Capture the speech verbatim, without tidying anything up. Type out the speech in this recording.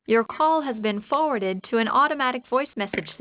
Your call has been forwarded to an automatic voice message